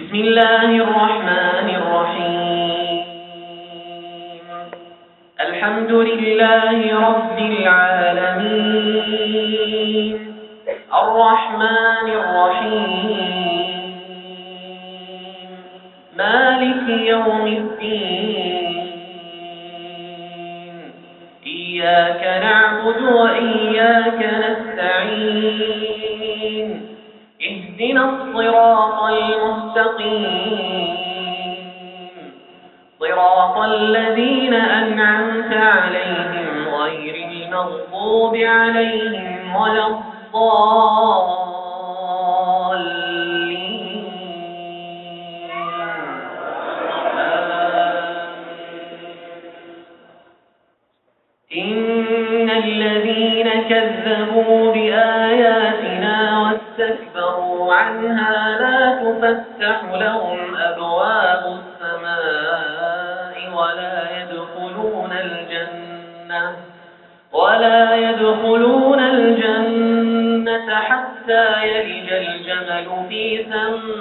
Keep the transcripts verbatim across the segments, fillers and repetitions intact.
بسم الله الرحمن الرحيم. الحمد لله رب العالمين الرحمن الرحيم مالك يوم الدين إياك نعبد وإياك نستعين اهدنا الصراط المستقيم صراط الذين أنعمت عليهم غير المغضوب عليهم ولا الضالين. إن الذين كذبوا بآياتنا واستكبروا عنها لا تفتح لهم أبواب السماء ولا يدخلون الجنة ولا يدخلون الجنة حتى يلج الجمل في سم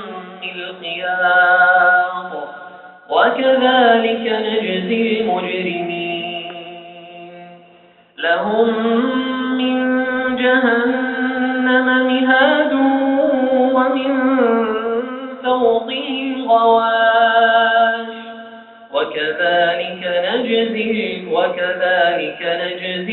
الخياط وكذلك نجزي المجرمين. لهم من جهنم مهاد ومن فوقهم غواش وكذلك نجزي وكذلك نجزي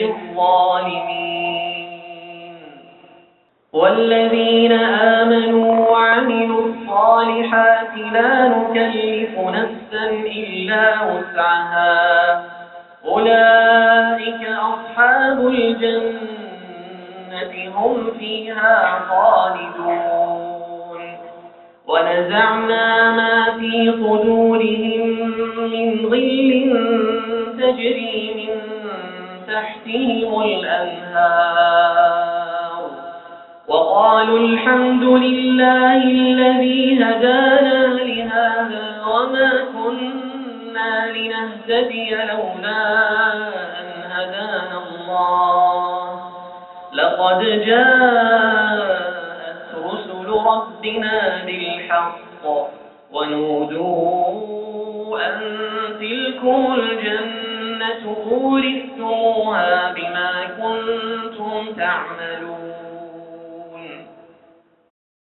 الظالمين. والذين آمنوا وعملوا الصالحات لا نكلف نفسا إلا وسعها أولئك أصحاب الجنة هم فيها خالدون. ونزعنا ما في صدورهم من غل تجري من تحتهم الأنهار وقالوا الحمد لله الذي هدانا لهذا وما كنا لنهتدي لولا أن هدانا الله لقد جاءت رسل ربنا بالحق ونودوا أن تلكم الجنة أورثتموها بما كنتم تعملون.